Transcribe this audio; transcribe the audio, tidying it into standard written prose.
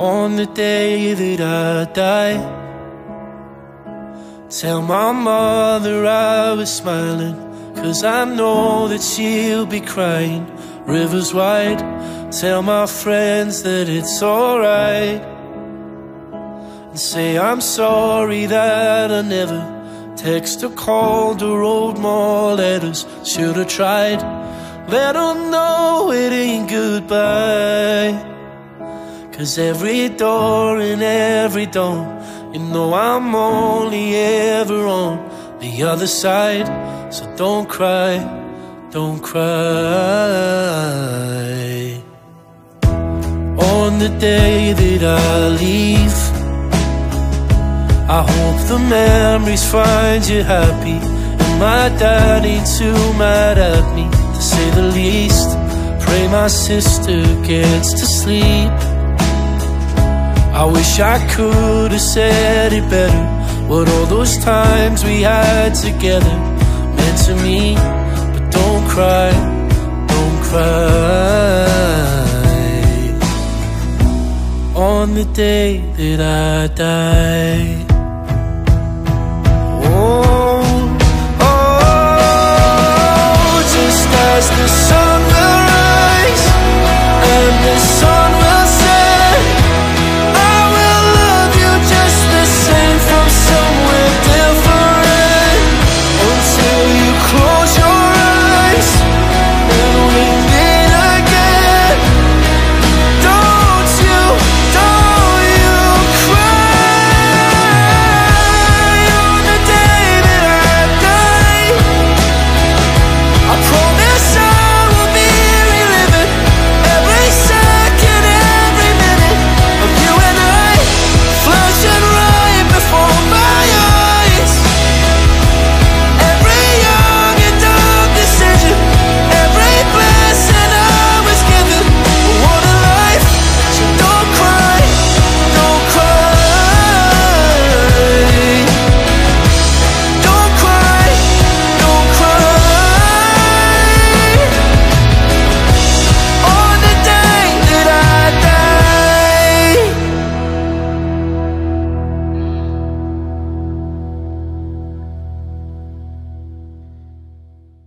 On the day that I die, tell my mother I was smiling, 'cause I know that she'll be crying. Rivers wide, tell my friends that it's alright, and say I'm sorry that I never text or called or wrote more letters. Should've tried, let them know it ain't goodbye, 'cause every door and every dawn, you know I'm only ever on the other side. So don't cry, don't cry. On the day that I leave, I hope the memories find you happy, and my dad ain't too mad at me, to say the least. Pray my sister gets to sleep. I wish I could have said it better, what all those times we had together meant to me. But don't cry, don't cry. On the day that I die. Oh, oh, just as the sun will rise and the